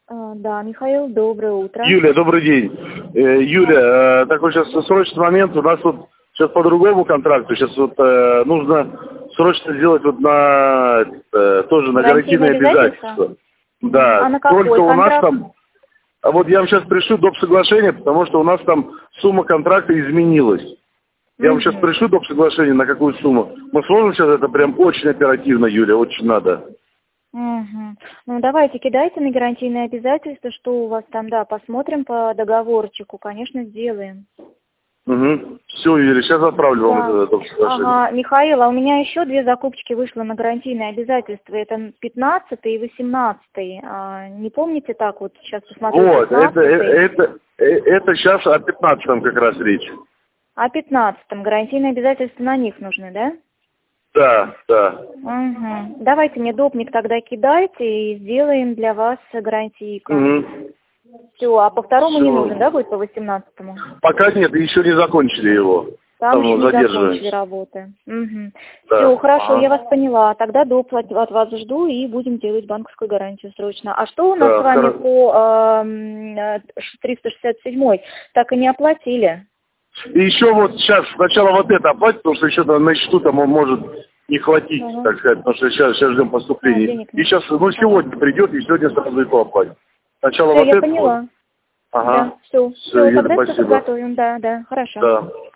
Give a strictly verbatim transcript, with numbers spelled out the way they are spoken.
А, да, Михаил, доброе утро. Юля, добрый день. Э, Юля, э, такой сейчас срочный момент. У нас вот сейчас по другому контракту. Сейчас вот э, нужно срочно сделать вот на э, тоже на гарантийное обязательство. Да, А на какой только у нас контракт? там. А вот я вам сейчас пришлю доп. Соглашение, потому что у нас там сумма контракта изменилась. Я вам сейчас пришлю доп. Соглашение, на какую сумму. Мы сможем сейчас это прям очень оперативно, Юля, очень надо. Угу. Ну, давайте, кидайте на гарантийное обязательство, что у вас там, да, посмотрим по договорчику, конечно, сделаем. Угу. Все, Юля, сейчас отправлю Да. вам это доп. Соглашение. Ага, Михаил, а у меня еще две закупочки вышло на гарантийное обязательство. Это пятнадцатый и восемнадцатый. А, не помните так вот? Сейчас посмотрю. Вот, это, пятнадцатый. это, это, это сейчас о пятнадцатом как раз речь. О пятнадцатом. Гарантийное обязательство на них нужны, да? Да, да. Угу. Давайте мне допник тогда кидайте и сделаем для вас гарантийку. Угу. Все, а по второму Всё. не нужен, да, будет по восемнадцатому? Пока нет, еще не закончили его. Там еще не закончили задерживаемся. работы. Угу. Да. Все, хорошо, Ага. я вас поняла. Тогда доп. от от вас жду и будем делать банковскую гарантию срочно. А что у нас Да, с вами хорошо. по э, триста шестьдесят седьмой? Так и не оплатили? И еще вот сейчас сначала вот это оплатить, потому что еще на счету там он может не хватить, Ага. так сказать, потому что сейчас, сейчас ждем А, поступления. денег И нет. сейчас, ну сегодня придет, и сегодня сразу его оплатит. Сначала Все, вот я это поняла. вот. Ага. Да, все. Все, Все, Юля, тогда все спасибо. подготовим. Да, да, хорошо. Да.